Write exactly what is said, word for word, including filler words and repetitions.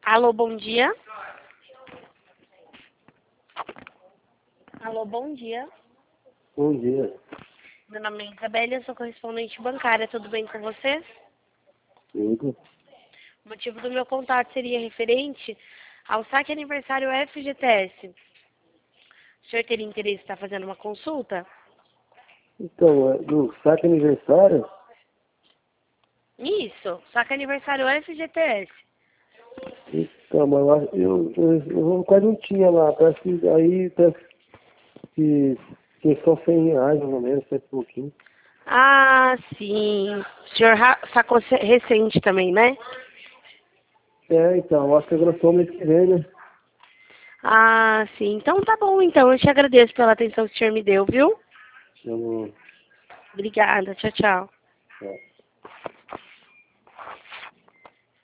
Alô, bom dia. Alô, bom dia. Bom dia. Meu nome é Isabelle, eu sou correspondente bancária. Tudo bem com você? Tudo. O motivo do meu contato seria referente ao saque aniversário F G T S. O senhor teria interesse em estar fazendo uma consulta? Então, é, do saque aniversário? Isso, saque aniversário F G T S. Então, mas eu, acho- eu, eu, eu quase não tinha lá. Parece que aí parece que, que é só cem reais, mais ou menos, cento e pouquinho. Ah, sim. O senhor ra- sacou ce- recente também, né? É, então, eu acho que agora só o mês que vem, né? Ah, sim. Então tá bom, então. Eu te agradeço pela atenção que o senhor me deu, viu? Eu não... Obrigada. Tchau, tchau. é.